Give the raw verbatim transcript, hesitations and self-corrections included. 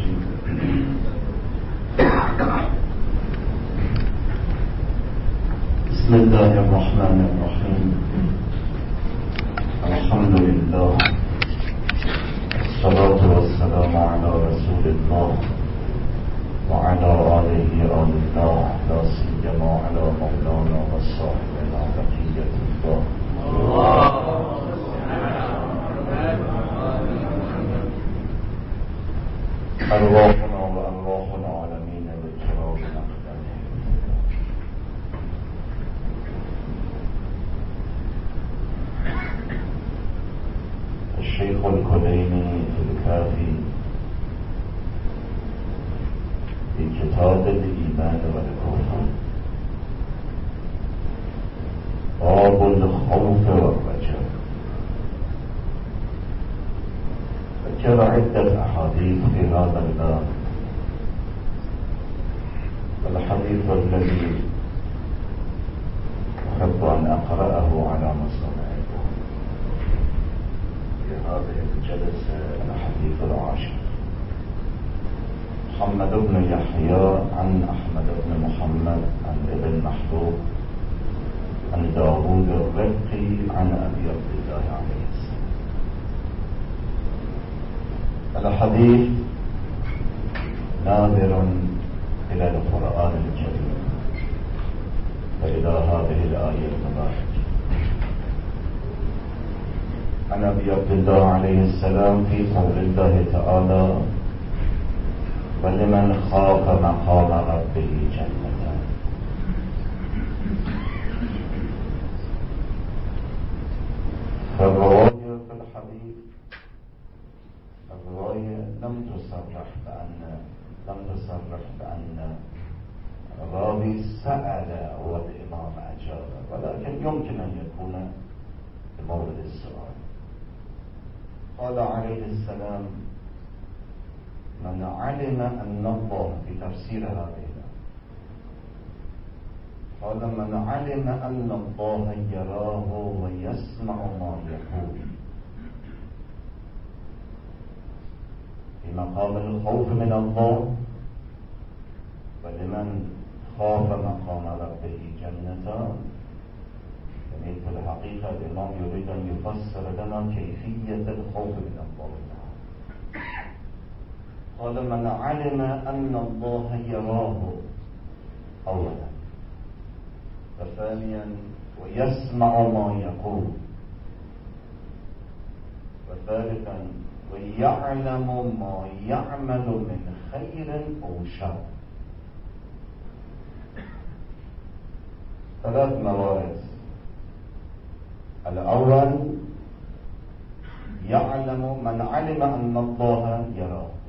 بسم الله الرحمن الرحيم. الحمد لله، الصلاة والسلام على رسول الله وعلى آله آل الله، لا سيما على مولانا وصاحبنا بقية الله. أرواحنا وأرواح العالمين بالكرام أقدامهم. الشيخ الكليني في الكافي في كتاب الإيمان والكفر باب الخوف والرجاء ذكر عدة أحاديث في هذا الباب. الحديث الذي أحب أن أقرأه على مصطلحكم في هذه الجلسة الحديث العاشر. محمد بن يحيى عن أحمد بن محمد عن ابن محبوب عن داود الرقي عن أبي عبد الله عليه السلام. الحديث ناظر إلى القرآن الكريم وإلى هذه الآية المباركة. عن أبي عبد الله عليه السلام في قول الله تعالى: ولمن خاف مقام ربه جنتان. فالرواية في الحديث الرواية لم تصرح بأن لم تصرح بأن الراوي سأل والإمام أجاب، ولكن يمكن أن يكون بمورد السؤال. قال عليه السلام: من علم أن الله، في تفسير هذه قال: من علم أن الله يراه ويسمع ما يقول في مقام الخوف من الله. ولمن خاف مقام ربه جنتان، يعني في الحقيقة الإمام يريد أن يفسر لنا كيفية الخوف من الله تعالى. قال: من علم أن الله يراه أولا، وثانيا ويسمع ما يقول، وثالثا ويعلم ما يعمل من خير أو شر. ثلاث موارد. الأول يعلم، من علم أن الله يراه،